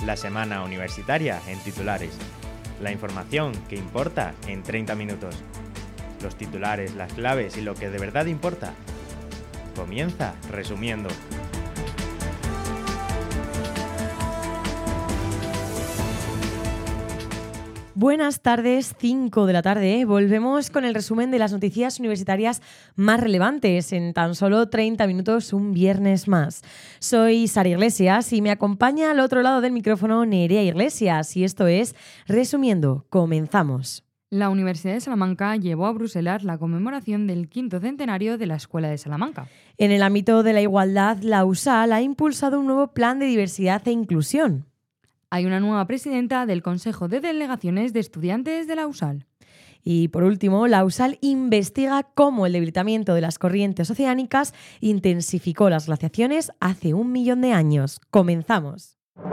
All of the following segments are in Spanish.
la semana universitaria en titulares. La información que importa en 30 minutos. Los titulares, las claves y lo que de verdad importa. Comienza resumiendo. Buenas tardes, 5 de la tarde. Volvemos con el resumen de las noticias universitarias más relevantes en tan solo 30 minutos, un viernes más. Soy Sara Iglesias y me acompaña al otro lado del micrófono Nerea Iglesias y esto es Resumiendo. Comenzamos. La Universidad de Salamanca llevó a Bruselas la conmemoración del 5º centenario de la Escuela de Salamanca. En el ámbito de la igualdad, la USAL ha impulsado un nuevo plan de diversidad e inclusión. Hay una nueva presidenta del Consejo de Delegaciones de Estudiantes de la USAL. Y por último, la USAL investiga cómo el debilitamiento de las corrientes oceánicas intensificó las glaciaciones hace 1 millón de años. Comenzamos.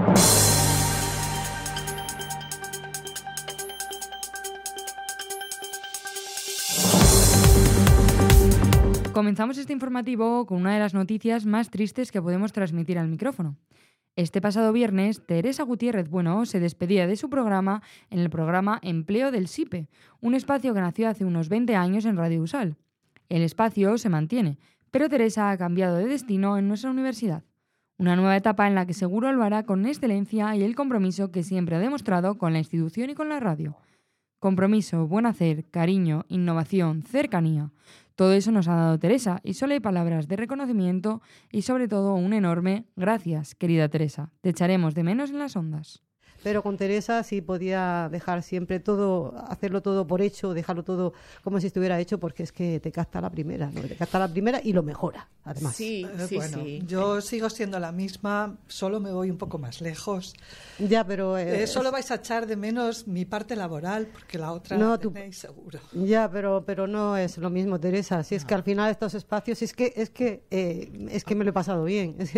Comenzamos este informativo con una de las noticias más tristes que podemos transmitir al micrófono. Este pasado viernes, Teresa Gutiérrez Bueno se despedía de su programa en el programa Empleo del SIPE, un espacio que nació hace unos 20 años en Radio USAL. El espacio se mantiene, pero Teresa ha cambiado de destino en nuestra universidad. Una nueva etapa en la que seguro lo hará con excelencia y el compromiso que siempre ha demostrado con la institución y con la radio. Compromiso, buen hacer, cariño, innovación, cercanía. Todo eso nos ha dado Teresa y solo hay palabras de reconocimiento y sobre todo un enorme gracias, querida Teresa. Te echaremos de menos en las ondas. Pero con Teresa sí podía dejar siempre todo, hacerlo todo por hecho, dejarlo todo como si estuviera hecho, porque es que te capta la primera, ¿no? Te capta la primera y lo mejora, además. Sí. Yo sigo siendo la misma, solo me voy un poco más lejos. Ya, pero... solo vais a echar de menos mi parte laboral, porque la otra no, la tenéis seguro. Ya, pero no es lo mismo, Teresa. Si es que al final estos espacios, es que me lo he pasado bien. Es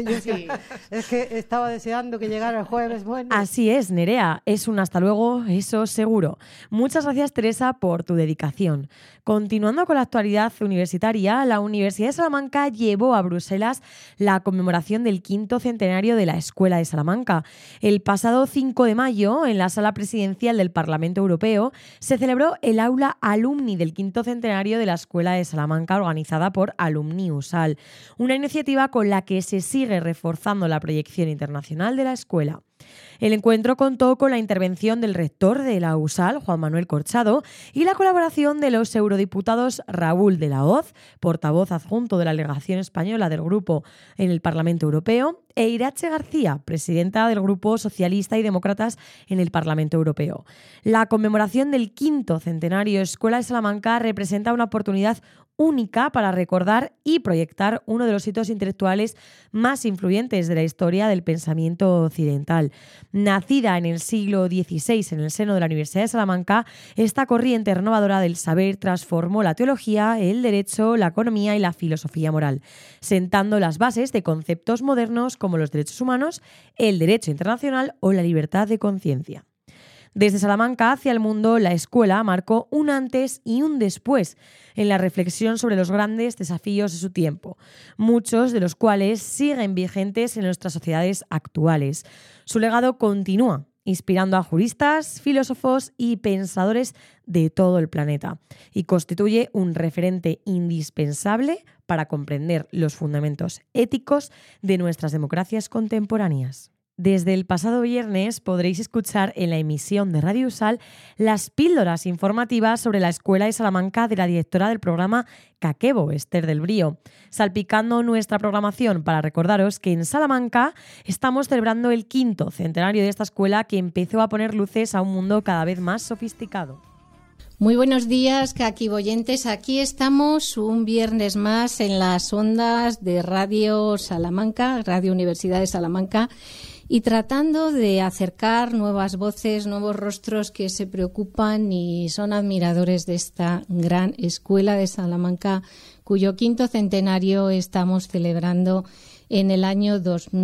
que estaba deseando que llegara el jueves. Bueno. Así es, Nerea, es un hasta luego, eso seguro. Muchas gracias, Teresa, por tu dedicación. Continuando con la actualidad universitaria, la Universidad de Salamanca llevó a Bruselas la conmemoración del 5º centenario de la Escuela de Salamanca. El pasado 5 de mayo, en la sala presidencial del Parlamento Europeo, se celebró el aula alumni del 5º centenario de la Escuela de Salamanca, organizada por Alumni USAL, una iniciativa con la que se sigue reforzando la proyección internacional de la escuela. El encuentro contó con la intervención del rector de la USAL, Juan Manuel Corchado, y la colaboración de los eurodiputados Raúl de la Hoz, portavoz adjunto de la delegación española del Grupo en el Parlamento Europeo, e Irache García, presidenta del Grupo Socialista y Demócratas en el Parlamento Europeo. La conmemoración del 5º centenario Escuela de Salamanca representa una oportunidad única para recordar y proyectar uno de los hitos intelectuales más influyentes de la historia del pensamiento occidental. Nacida en el siglo XVI en el seno de la Universidad de Salamanca, esta corriente renovadora del saber transformó la teología, el derecho, la economía y la filosofía moral, sentando las bases de conceptos modernos como los derechos humanos, el derecho internacional o la libertad de conciencia. Desde Salamanca hacia el mundo, la escuela marcó un antes y un después en la reflexión sobre los grandes desafíos de su tiempo, muchos de los cuales siguen vigentes en nuestras sociedades actuales. Su legado continúa, inspirando a juristas, filósofos y pensadores de todo el planeta, y constituye un referente indispensable para comprender los fundamentos éticos de nuestras democracias contemporáneas. Desde el pasado viernes podréis escuchar en la emisión de Radio USAL las píldoras informativas sobre la Escuela de Salamanca de la directora del programa Caquebo, Esther del Brío, salpicando nuestra programación para recordaros que en Salamanca estamos celebrando el 5º centenario de esta escuela que empezó a poner luces a un mundo cada vez más sofisticado. Muy buenos días, caquiboyentes. Aquí estamos un viernes más en las ondas de Radio Salamanca, Radio Universidad de Salamanca, y tratando de acercar nuevas voces, nuevos rostros que se preocupan y son admiradores de esta gran escuela de Salamanca, cuyo 5º centenario estamos celebrando en el año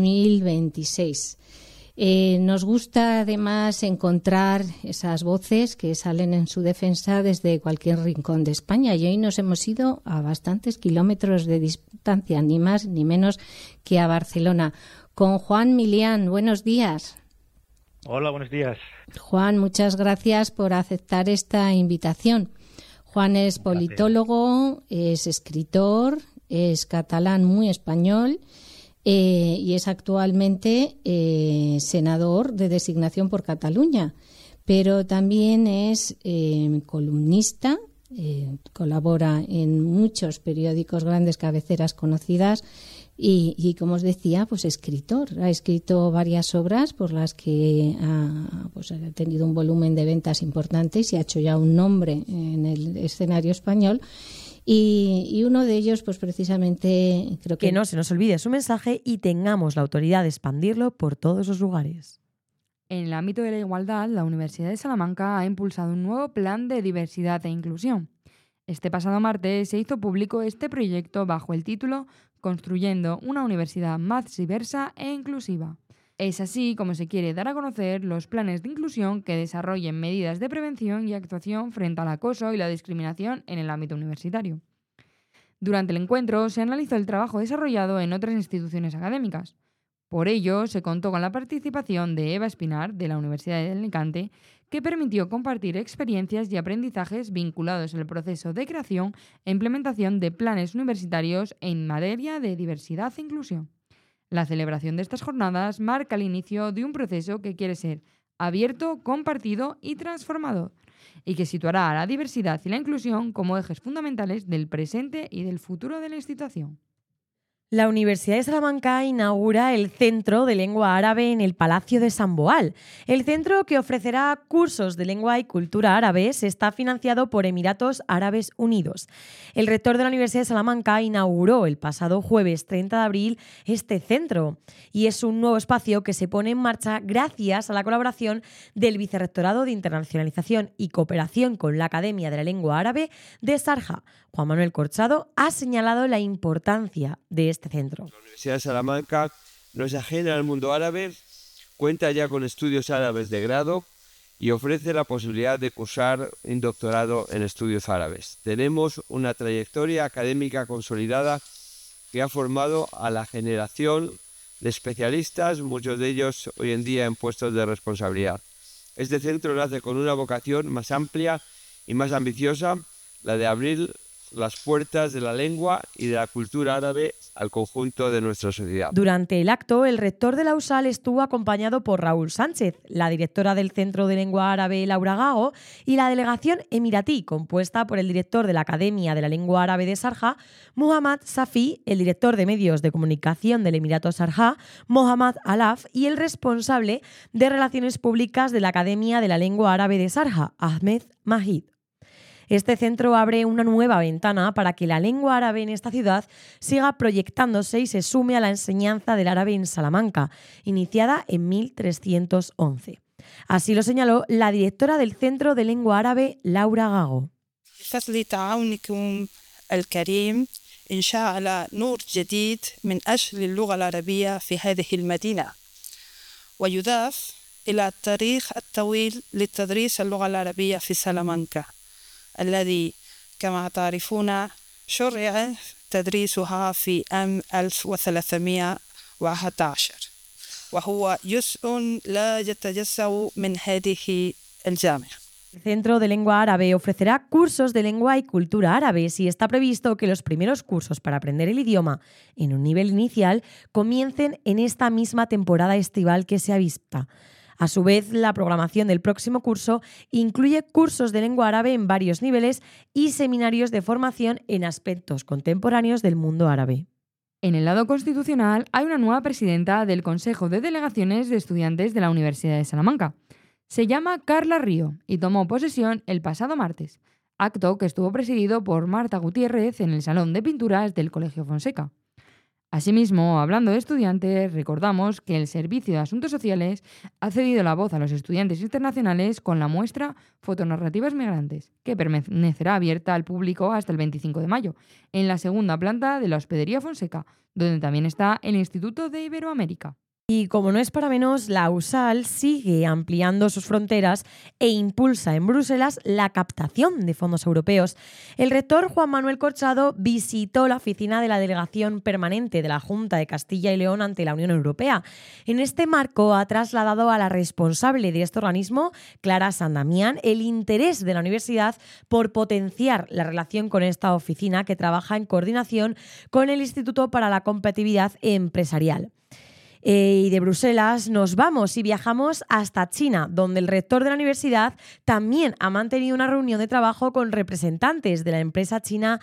2026. Nos gusta además encontrar esas voces que salen en su defensa desde cualquier rincón de España, y hoy nos hemos ido a bastantes kilómetros de distancia, ni más ni menos que a Barcelona. Con Juan Milián, buenos días. Hola, buenos días. Juan, muchas gracias por aceptar esta invitación. Juan es politólogo, es escritor, es catalán muy español y es actualmente senador de designación por Cataluña, pero también es columnista, colabora en muchos periódicos, grandes cabeceras conocidas y como os decía, pues escritor. Ha escrito varias obras por las que ha tenido un volumen de ventas importante y se ha hecho ya un nombre en el escenario español. Y uno de ellos, pues precisamente, creo que no se nos olvide su mensaje y tengamos la autoridad de expandirlo por todos los lugares. En el ámbito de la igualdad, la Universidad de Salamanca ha impulsado un nuevo plan de diversidad e inclusión. Este pasado martes se hizo público este proyecto bajo el título Construyendo una universidad más diversa e inclusiva. Es así como se quiere dar a conocer los planes de inclusión que desarrollen medidas de prevención y actuación frente al acoso y la discriminación en el ámbito universitario. Durante el encuentro se analizó el trabajo desarrollado en otras instituciones académicas. Por ello, se contó con la participación de Eva Espinar, de la Universidad de Alicante, que permitió compartir experiencias y aprendizajes vinculados al proceso de creación e implementación de planes universitarios en materia de diversidad e inclusión. La celebración de estas jornadas marca el inicio de un proceso que quiere ser abierto, compartido y transformador, y que situará a la diversidad y la inclusión como ejes fundamentales del presente y del futuro de la institución. La Universidad de Salamanca inaugura el Centro de Lengua Árabe en el Palacio de San Boal. El centro, que ofrecerá cursos de lengua y cultura árabes, está financiado por Emiratos Árabes Unidos. El rector de la Universidad de Salamanca inauguró el pasado jueves 30 de abril este centro y es un nuevo espacio que se pone en marcha gracias a la colaboración del Vicerrectorado de Internacionalización y Cooperación con la Academia de la Lengua Árabe de Sharjah. Juan Manuel Corchado ha señalado la importancia de este centro. La Universidad de Salamanca no es ajena al mundo árabe, cuenta ya con estudios árabes de grado y ofrece la posibilidad de cursar un doctorado en estudios árabes. Tenemos una trayectoria académica consolidada que ha formado a la generación de especialistas, muchos de ellos hoy en día en puestos de responsabilidad. Este centro nace con una vocación más amplia y más ambiciosa, la de abrir las puertas de la lengua y de la cultura árabe al conjunto de nuestra sociedad. Durante el acto, el rector de la USAL estuvo acompañado por Raúl Sánchez, la directora del Centro de Lengua Árabe Laura Gago y la delegación emiratí, compuesta por el director de la Academia de la Lengua Árabe de Sharjah, Muhammad Safi, el director de medios de comunicación del Emirato Sharjah, Mohammad Alaf, y el responsable de Relaciones Públicas de la Academia de la Lengua Árabe de Sharjah, Ahmed Mahid. Este centro abre una nueva ventana para que la lengua árabe en esta ciudad siga proyectándose y se sume a la enseñanza del árabe en Salamanca, iniciada en 1311. Así lo señaló la directora del Centro de Lengua Árabe, Laura Gago. انشعل نور جديد من أجل اللغة العربية في هذه المدينة ويضاف إلى التاريخ الطويل لتدريس اللغة العربية في سلامانكا الذي كما تعرفون شرع تدريسها في عام 1311 وهو جزء لا يتجزأ من هذه الجامعة. El Centro de Lengua Árabe ofrecerá cursos de lengua y cultura árabes y está previsto que los primeros cursos para aprender el idioma en un nivel inicial comiencen en esta misma temporada estival que se avista. A su vez, la programación del próximo curso incluye cursos de lengua árabe en varios niveles y seminarios de formación en aspectos contemporáneos del mundo árabe. En el lado constitucional hay una nueva presidenta del Consejo de Delegaciones de Estudiantes de la Universidad de Salamanca. Se llama Carla Río y tomó posesión el pasado martes, acto que estuvo presidido por Marta Gutiérrez en el Salón de Pinturas del Colegio Fonseca. Asimismo, hablando de estudiantes, recordamos que el Servicio de Asuntos Sociales ha cedido la voz a los estudiantes internacionales con la muestra Fotonarrativas Migrantes, que permanecerá abierta al público hasta el 25 de mayo, en la segunda planta de la Hospedería Fonseca, donde también está el Instituto de Iberoamérica. Y como no es para menos, la USAL sigue ampliando sus fronteras e impulsa en Bruselas la captación de fondos europeos. El rector Juan Manuel Corchado visitó la oficina de la Delegación Permanente de la Junta de Castilla y León ante la Unión Europea. En este marco ha trasladado a la responsable de este organismo, Clara San Damián, el interés de la universidad por potenciar la relación con esta oficina que trabaja en coordinación con el Instituto para la Competitividad Empresarial. Y de Bruselas nos vamos y viajamos hasta China, donde el rector de la universidad también ha mantenido una reunión de trabajo con representantes de la empresa china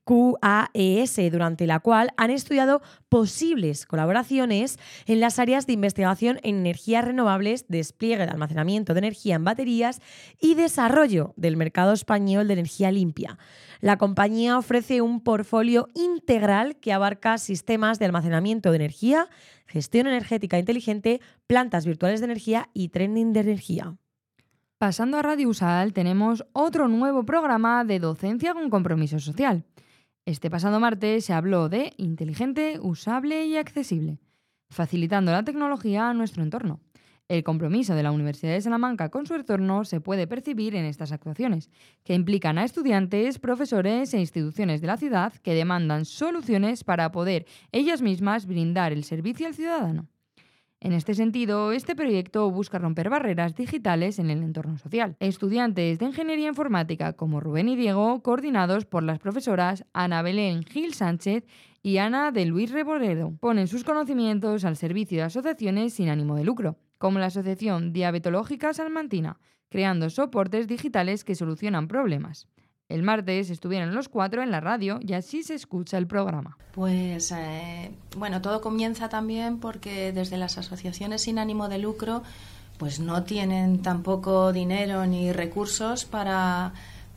QAES, durante la cual han estudiado posibles colaboraciones en las áreas de investigación en energías renovables, despliegue de almacenamiento de energía en baterías y desarrollo del mercado español de energía limpia. La compañía ofrece un portfolio integral que abarca sistemas de almacenamiento de energía, gestión energética inteligente, plantas virtuales de energía y trading de energía. Pasando a Radio USAL, tenemos otro nuevo programa de docencia con compromiso social. Este pasado martes se habló de inteligente, usable y accesible, facilitando la tecnología a nuestro entorno. El compromiso de la Universidad de Salamanca con su entorno se puede percibir en estas actuaciones, que implican a estudiantes, profesores e instituciones de la ciudad que demandan soluciones para poder ellas mismas brindar el servicio al ciudadano. En este sentido, este proyecto busca romper barreras digitales en el entorno social. Estudiantes de Ingeniería Informática como Rubén y Diego, coordinados por las profesoras Ana Belén Gil Sánchez y Ana de Luis Reboredo, ponen sus conocimientos al servicio de asociaciones sin ánimo de lucro, como la Asociación Diabetológica Salmantina, creando soportes digitales que solucionan problemas. El martes estuvieron los 4 en la radio y así se escucha el programa. Pues bueno, todo comienza también porque desde las asociaciones sin ánimo de lucro pues no tienen tampoco dinero ni recursos para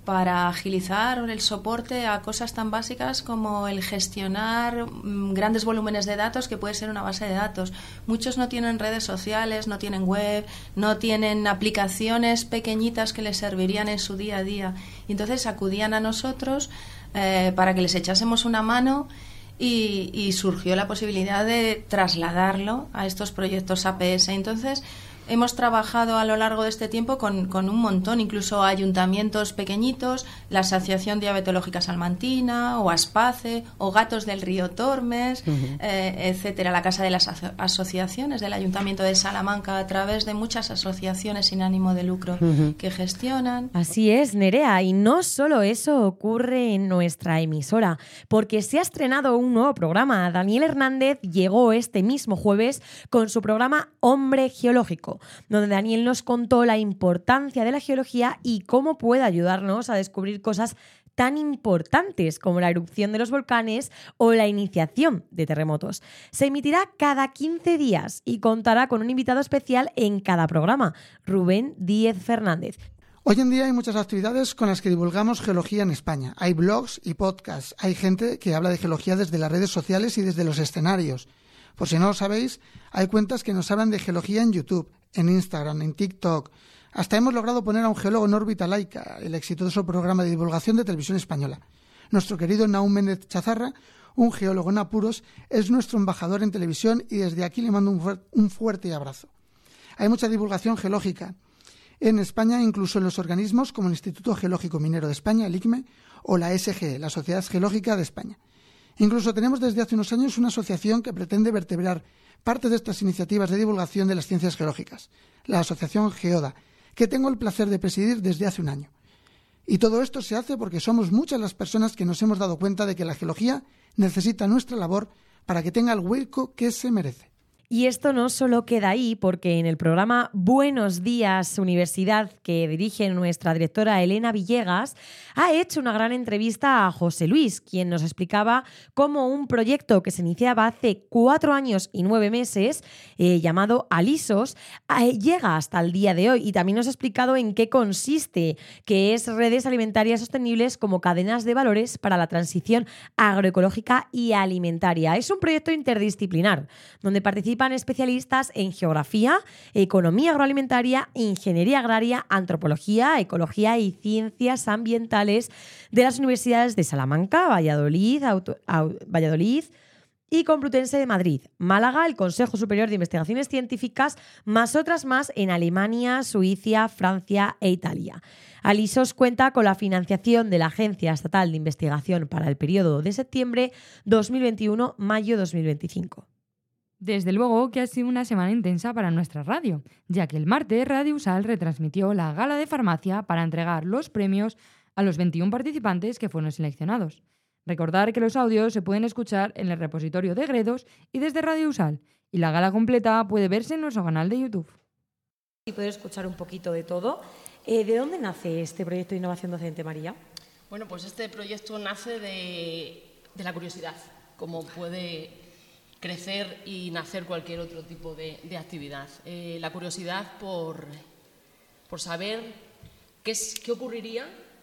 agilizar el soporte a cosas tan básicas como el gestionar grandes volúmenes de datos, que puede ser una base de datos. Muchos no tienen redes sociales, no tienen web, no tienen aplicaciones pequeñitas que les servirían en su día a día. Y entonces acudían a nosotros para que les echásemos una mano y surgió la posibilidad de trasladarlo a estos proyectos APS. Entonces, hemos trabajado a lo largo de este tiempo con un montón, incluso ayuntamientos pequeñitos, la Asociación Diabetológica Salmantina, o ASPACE, o Gatos del Río Tormes, etcétera, la Casa de las Asociaciones del Ayuntamiento de Salamanca, a través de muchas asociaciones sin ánimo de lucro que gestionan. Así es, Nerea, y no solo eso ocurre en nuestra emisora, porque se ha estrenado un nuevo programa. Daniel Hernández llegó este mismo jueves con su programa Hombre Geológico, donde Daniel nos contó la importancia de la geología y cómo puede ayudarnos a descubrir cosas tan importantes como la erupción de los volcanes o la iniciación de terremotos. Se emitirá cada 15 días y contará con un invitado especial en cada programa, Rubén Díez Fernández. Hoy en día hay muchas actividades con las que divulgamos geología en España. Hay blogs y podcasts, hay gente que habla de geología desde las redes sociales y desde los escenarios. Por si no lo sabéis, hay cuentas que nos hablan de geología en YouTube, en Instagram, en TikTok. Hasta hemos logrado poner a un geólogo en órbita laica, el exitoso programa de divulgación de Televisión Española. Nuestro querido Naum Méndez Chazarra, un geólogo en apuros, es nuestro embajador en televisión y desde aquí le mando un fuerte abrazo. Hay mucha divulgación geológica en España, incluso en los organismos como el Instituto Geológico Minero de España, el ICME, o la SGE, la Sociedad Geológica de España. Incluso tenemos desde hace unos años una asociación que pretende vertebrar parte de estas iniciativas de divulgación de las ciencias geológicas, la Asociación Geoda, que tengo el placer de presidir desde hace un año. Y todo esto se hace porque somos muchas las personas que nos hemos dado cuenta de que la geología necesita nuestra labor para que tenga el hueco que se merece. Y esto no solo queda ahí, porque en el programa Buenos Días Universidad, que dirige nuestra directora Elena Villegas, ha hecho una gran entrevista a José Luis, quien nos explicaba cómo un proyecto que se iniciaba hace 4 años y 9 meses, llamado Alisos, llega hasta el día de hoy. Y también nos ha explicado en qué consiste, que es redes alimentarias sostenibles como cadenas de valores para la transición agroecológica y alimentaria. Es un proyecto interdisciplinar, donde participan especialistas en geografía, economía agroalimentaria, ingeniería agraria, antropología, ecología y ciencias ambientales de las universidades de Salamanca, Valladolid, y Complutense de Madrid, Málaga, el Consejo Superior de Investigaciones Científicas, más otras más en Alemania, Suiza, Francia e Italia. Alisos cuenta con la financiación de la Agencia Estatal de Investigación para el periodo de septiembre 2021-mayo 2025. Desde luego que ha sido una semana intensa para nuestra radio, ya que el martes Radio Usal retransmitió la gala de farmacia para entregar los premios a los 21 participantes que fueron seleccionados. Recordar que los audios se pueden escuchar en el repositorio de Gredos y desde Radio Usal, y la gala completa puede verse en nuestro canal de YouTube. Y poder escuchar un poquito de todo. ¿De dónde nace este proyecto de innovación docente, María? Bueno, pues este proyecto nace de la curiosidad, como puede crecer y nacer cualquier otro tipo de actividad. La curiosidad por saber qué ocurriría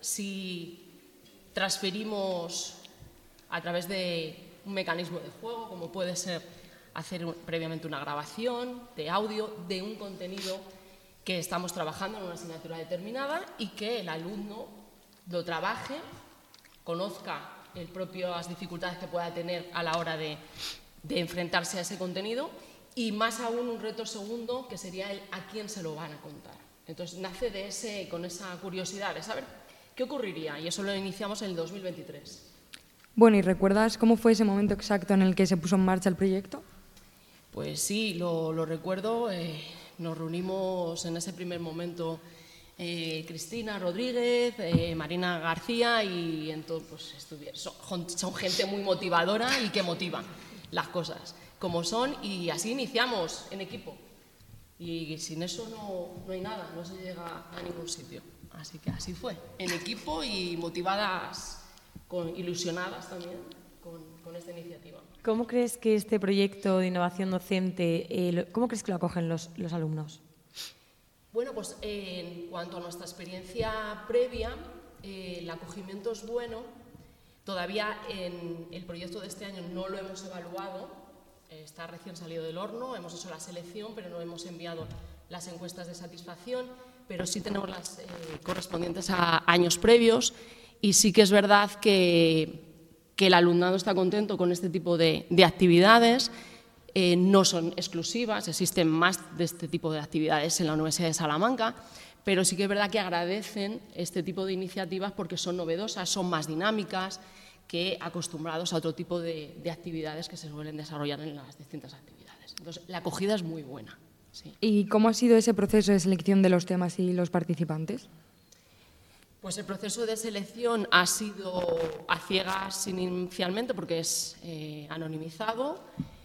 si transferimos a través de un mecanismo de juego, como puede ser hacer previamente una grabación de audio de un contenido que estamos trabajando en una asignatura determinada y que el alumno lo trabaje, conozca las dificultades que pueda tener a la hora de enfrentarse a ese contenido y más aún un reto segundo que sería el a quién se lo van a contar. Entonces nace con esa curiosidad de saber qué ocurriría y eso lo iniciamos en el 2023. Bueno, ¿y recuerdas cómo fue ese momento exacto en el que se puso en marcha el proyecto? Pues sí, lo recuerdo. Nos reunimos en ese primer momento Cristina Rodríguez, Marina García y entonces son gente muy motivadora y que motivan las cosas como son y así iniciamos en equipo. Y sin eso no hay nada, no se llega a ningún sitio. Así que así fue, en equipo y motivadas, ilusionadas también con esta iniciativa. ¿Cómo crees que este proyecto de innovación docente, cómo crees que lo acogen los alumnos? Bueno, pues en cuanto a nuestra experiencia previa, el acogimiento es bueno. Todavía en el proyecto de este año no lo hemos evaluado, está recién salido del horno, hemos hecho la selección, pero no hemos enviado las encuestas de satisfacción, pero sí tenemos las correspondientes a años previos y sí que es verdad que el alumnado está contento con este tipo de actividades. No son exclusivas, existen más de este tipo de actividades en la Universidad de Salamanca, pero sí que es verdad que agradecen este tipo de iniciativas porque son novedosas, son más dinámicas que acostumbrados a otro tipo de actividades que se suelen desarrollar en las distintas actividades. Entonces, la acogida es muy buena. Sí. ¿Y cómo ha sido ese proceso de selección de los temas y los participantes? Pues el proceso de selección ha sido a ciegas inicialmente porque es anonimizado,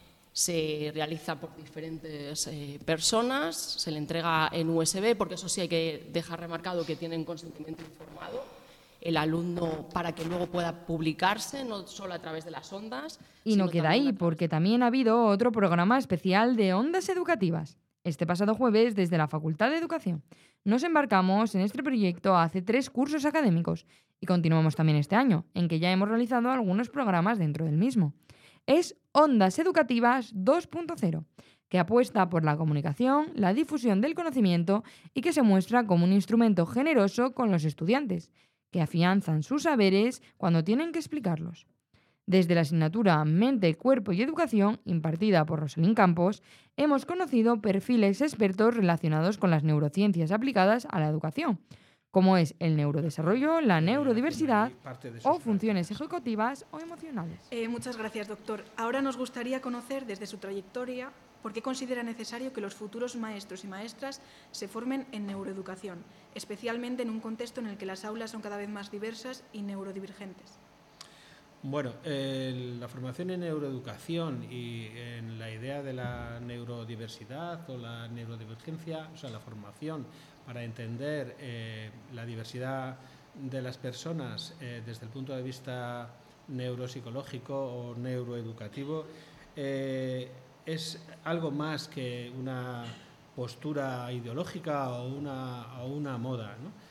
se realiza por diferentes personas, se le entrega en USB, porque eso sí hay que dejar remarcado que tienen consentimiento informado el alumno para que luego pueda publicarse, no solo a través de las ondas. Y no queda ahí, porque también ha habido otro programa especial de Ondas Educativas. Este pasado jueves, desde la Facultad de Educación, nos embarcamos en este proyecto hace 3 cursos académicos y continuamos también este año, en que ya hemos realizado algunos programas dentro del mismo. Es Ondas Educativas 2.0, que apuesta por la comunicación, la difusión del conocimiento y que se muestra como un instrumento generoso con los estudiantes, que afianzan sus saberes cuando tienen que explicarlos. Desde la asignatura Mente, Cuerpo y Educación, impartida por Rosalín Campos, hemos conocido perfiles expertos relacionados con las neurociencias aplicadas a la educación, como es el neurodesarrollo, la neurodiversidad o funciones ejecutivas o emocionales. Muchas gracias, doctor. Ahora nos gustaría conocer desde su trayectoria por qué considera necesario que los futuros maestros y maestras se formen en neuroeducación, especialmente en un contexto en el que las aulas son cada vez más diversas y neurodivergentes. Bueno, la formación en neuroeducación y en la idea de la neurodiversidad o la neurodivergencia, o sea, la formación para entender la diversidad de las personas desde el punto de vista neuropsicológico o neuroeducativo, es algo más que una postura ideológica o una moda, ¿no?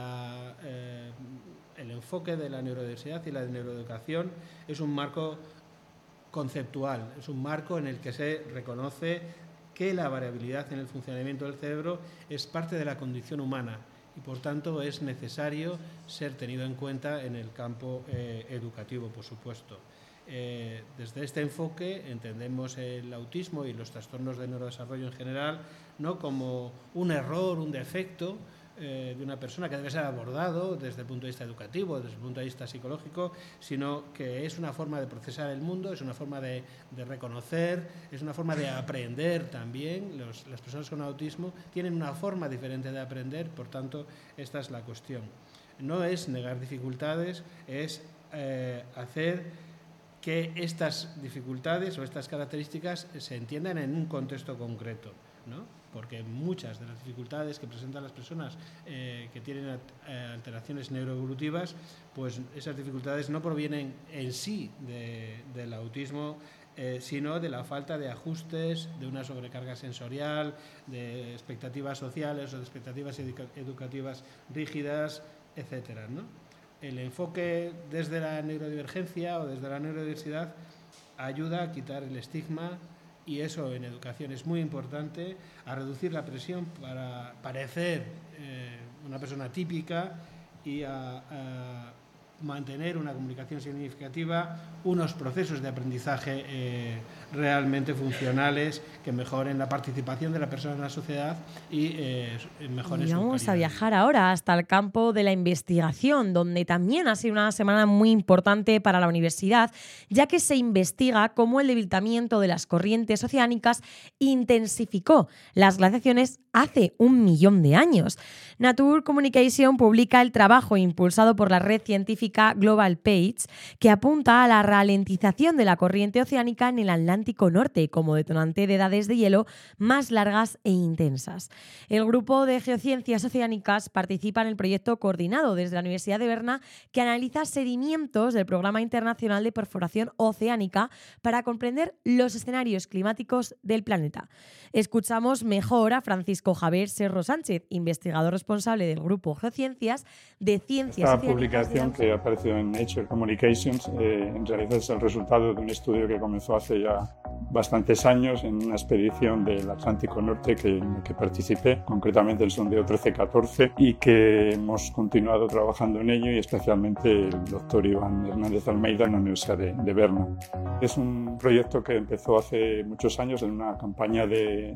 El enfoque de la neurodiversidad y la neuroeducación es un marco conceptual, es un marco en el que se reconoce que la variabilidad en el funcionamiento del cerebro es parte de la condición humana y, por tanto, es necesario ser tenido en cuenta en el campo educativo, por supuesto. Desde este enfoque entendemos el autismo y los trastornos de neurodesarrollo en general no como un error, un defecto de una persona que debe ser abordado desde el punto de vista educativo, desde el punto de vista psicológico, sino que es una forma de procesar el mundo, es una forma de reconocer, es una forma de aprender también. Las personas con autismo tienen una forma diferente de aprender, por tanto, esta es la cuestión. No es negar dificultades, es hacer que estas dificultades o estas características se entiendan en un contexto concreto, ¿no? Porque muchas de las dificultades que presentan las personas que tienen alteraciones neuroevolutivas, pues esas dificultades no provienen en sí del autismo, sino de la falta de ajustes, de una sobrecarga sensorial, de expectativas sociales o de expectativas educativas rígidas, etcétera, ¿no? El enfoque desde la neurodivergencia o desde la neurodiversidad ayuda a quitar el estigma, y eso en educación es muy importante, a reducir la presión para parecer una persona típica y a mantener una comunicación significativa, unos procesos de aprendizaje realmente funcionales que mejoren la participación de la persona en la sociedad y mejoren su calidad. Vamos a viajar ahora hasta el campo de la investigación, donde también ha sido una semana muy importante para la universidad, ya que se investiga cómo el debilitamiento de las corrientes oceánicas intensificó las glaciaciones hace 1 millón de años. Nature Communication publica el trabajo impulsado por la red científica Global Page, que apunta a la ralentización de la corriente oceánica en el Atlántico Norte como detonante de edades de hielo más largas e intensas. El grupo de geociencias oceánicas participa en el proyecto coordinado desde la Universidad de Berna, que analiza sedimentos del Programa Internacional de Perforación Oceánica para comprender los escenarios climáticos del planeta. Escuchamos mejor a Francisco Javier Serro Sánchez, investigador responsable del grupo Geociencias de Ciencias Esta publicación que ha aparecido en Nature Communications en realidad es el resultado de un estudio que comenzó hace ya bastantes años en una expedición del Atlántico Norte en la que participé, concretamente el sondeo 1314, y que hemos continuado trabajando en ello, y especialmente el doctor Iván Hernández Almeida en la Universidad de Berna. Es un proyecto que empezó hace muchos años en una campaña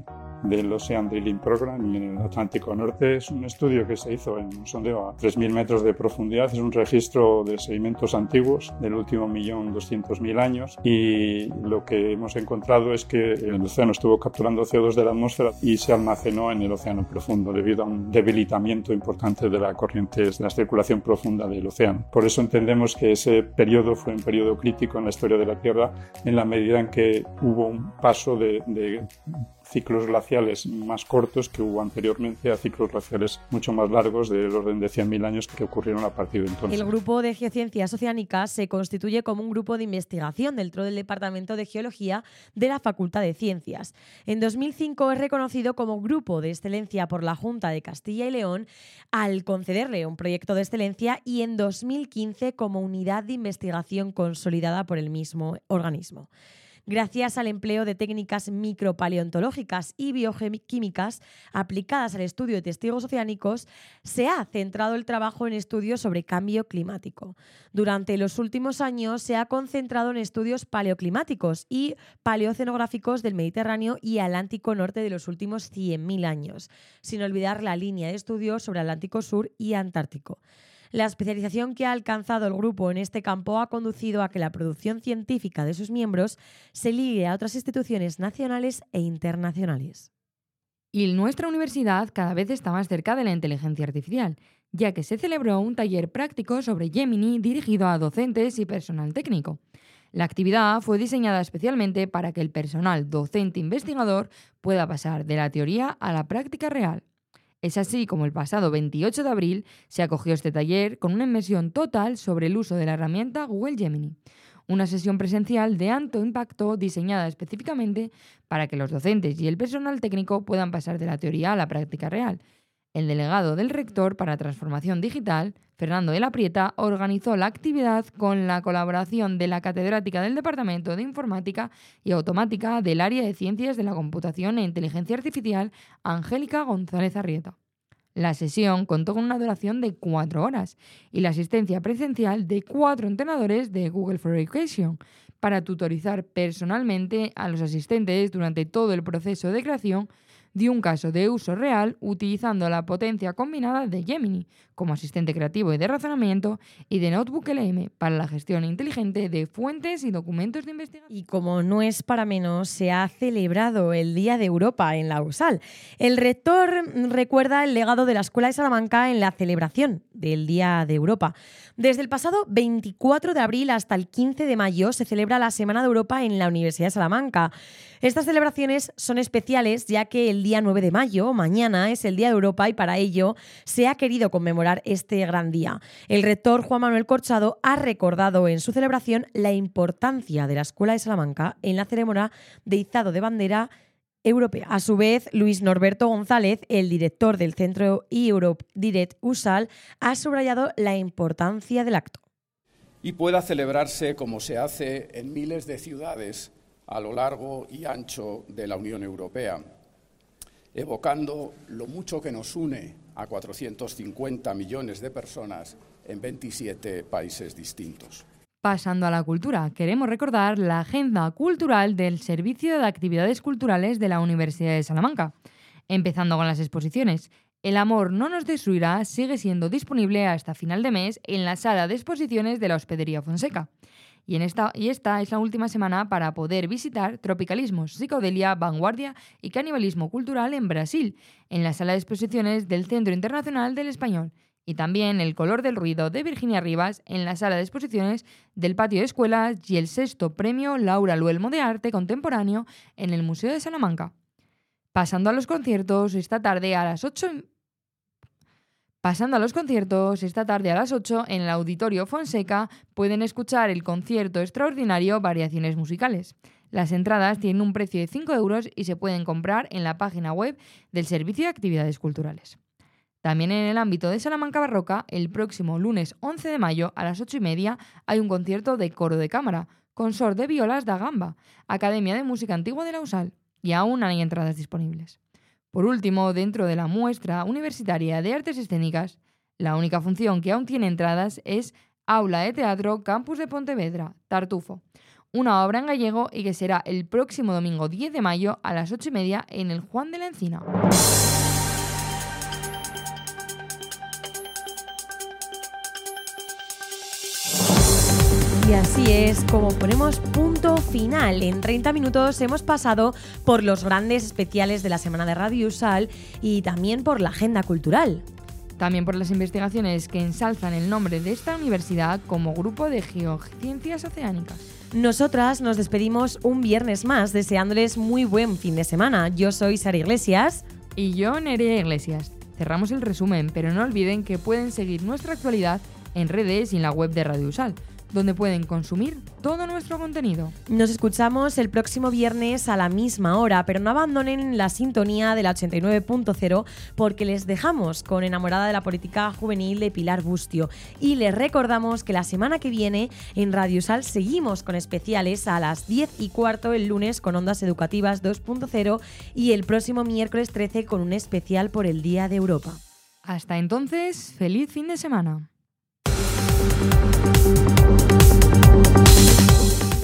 del Ocean Drilling Program en el Atlántico Norte. Es un estudio que se hizo en un sondeo a 3.000 metros de profundidad. Es un registro de sedimentos antiguos del último 1.200.000 años, y lo que hemos encontrado es que el océano estuvo capturando CO2 de la atmósfera y se almacenó en el océano profundo debido a un debilitamiento importante de la corriente, de la circulación profunda del océano. Por eso entendemos que ese periodo fue un periodo crítico en la historia de la Tierra, en la medida en que hubo un paso de ciclos glaciales más cortos que hubo anteriormente a ciclos glaciales mucho más largos del orden de 100.000 años que ocurrieron a partir de entonces. El grupo de geociencias oceánicas se constituye como un grupo de investigación dentro del Departamento de Geología de la Facultad de Ciencias. En 2005 es reconocido como Grupo de Excelencia por la Junta de Castilla y León al concederle un proyecto de excelencia, y en 2015 como Unidad de Investigación consolidada por el mismo organismo. Gracias al empleo de técnicas micropaleontológicas y bioquímicas aplicadas al estudio de testigos oceánicos, se ha centrado el trabajo en estudios sobre cambio climático. Durante los últimos años se ha concentrado en estudios paleoclimáticos y paleoceanográficos del Mediterráneo y Atlántico Norte de los últimos 100.000 años, sin olvidar la línea de estudios sobre Atlántico Sur y Antártico. La especialización que ha alcanzado el grupo en este campo ha conducido a que la producción científica de sus miembros se ligue a otras instituciones nacionales e internacionales. Y nuestra universidad cada vez está más cerca de la inteligencia artificial, ya que se celebró un taller práctico sobre Gemini dirigido a docentes y personal técnico. La actividad fue diseñada especialmente para que el personal docente investigador pueda pasar de la teoría a la práctica real. Es así como el pasado 28 de abril se acogió este taller con una inmersión total sobre el uso de la herramienta Google Gemini, una sesión presencial de alto impacto diseñada específicamente para que los docentes y el personal técnico puedan pasar de la teoría a la práctica real. El delegado del rector para Transformación Digital, Fernando de la Prieta, organizó la actividad con la colaboración de la catedrática del Departamento de Informática y Automática del Área de Ciencias de la Computación e Inteligencia Artificial, Angélica González Arrieta. La sesión contó con una duración de 4 horas y la asistencia presencial de 4 entrenadores de Google for Education para tutorizar personalmente a los asistentes durante todo el proceso de creación de un caso de uso real utilizando la potencia combinada de Gemini como asistente creativo y de razonamiento y de Notebook LM para la gestión inteligente de fuentes y documentos de investigación. Y como no es para menos, se ha celebrado el Día de Europa en la USAL. El rector recuerda el legado de la Escuela de Salamanca en la celebración del Día de Europa. Desde el pasado 24 de abril hasta el 15 de mayo se celebra la Semana de Europa en la Universidad de Salamanca. Estas celebraciones son especiales ya que el día 9 de mayo, mañana, es el Día de Europa y para ello se ha querido conmemorar este gran día. El rector Juan Manuel Corchado ha recordado en su celebración la importancia de la Escuela de Salamanca en la ceremonia de izado de bandera europea. A su vez, Luis Norberto González, el director del Centro Europe Direct USAL, ha subrayado la importancia del acto. Y pueda celebrarse como se hace en miles de ciudades a lo largo y ancho de la Unión Europea, evocando lo mucho que nos une a 450 millones de personas en 27 países distintos. Pasando a la cultura, queremos recordar la agenda cultural del Servicio de Actividades Culturales de la Universidad de Salamanca. Empezando con las exposiciones. El amor no nos destruirá sigue siendo disponible hasta final de mes en la sala de exposiciones de la Hospedería Fonseca. Y esta es la última semana para poder visitar Tropicalismos, Psicodelia, Vanguardia y Canibalismo Cultural en Brasil, en la sala de exposiciones del Centro Internacional del Español. Y también El color del ruido de Virginia Rivas en la sala de exposiciones del Patio de Escuelas y el 6º premio Laura Luelmo de Arte Contemporáneo en el Museo de Salamanca. Pasando a los conciertos, esta tarde a las 8 en el Auditorio Fonseca pueden escuchar el concierto extraordinario Variaciones Musicales. Las entradas tienen un precio de 5 euros y se pueden comprar en la página web del Servicio de Actividades Culturales. También en el ámbito de Salamanca Barroca, el próximo lunes 11 de mayo a las 8:30 hay un concierto de coro de cámara, Consort de Violas da Gamba, Academia de Música Antigua de la USAL, y aún hay entradas disponibles. Por último, dentro de la muestra universitaria de artes escénicas, la única función que aún tiene entradas es Aula de Teatro Campus de Pontevedra, Tartufo, una obra en gallego y que será el próximo domingo 10 de mayo a las 8:30 en el Juan de la Encina. Y así es como ponemos punto final. En 30 minutos hemos pasado por los grandes especiales de la Semana de Radio USAL y también por la agenda cultural. También por las investigaciones que ensalzan el nombre de esta universidad como Grupo de Geociencias Oceánicas. Nosotras nos despedimos un viernes más deseándoles muy buen fin de semana. Yo soy Sara Iglesias. Y yo, Nerea Iglesias. Cerramos el resumen, pero no olviden que pueden seguir nuestra actualidad en redes y en la web de Radio USAL, donde pueden consumir todo nuestro contenido. Nos escuchamos el próximo viernes a la misma hora, pero no abandonen la sintonía de la 89.0 porque les dejamos con Enamorada de la Política Juvenil de Pilar Bustio. Y les recordamos que la semana que viene en Radio USAL seguimos con especiales a las 10:15 el lunes con Ondas Educativas 2.0 y el próximo miércoles 13 con un especial por el Día de Europa. Hasta entonces, feliz fin de semana.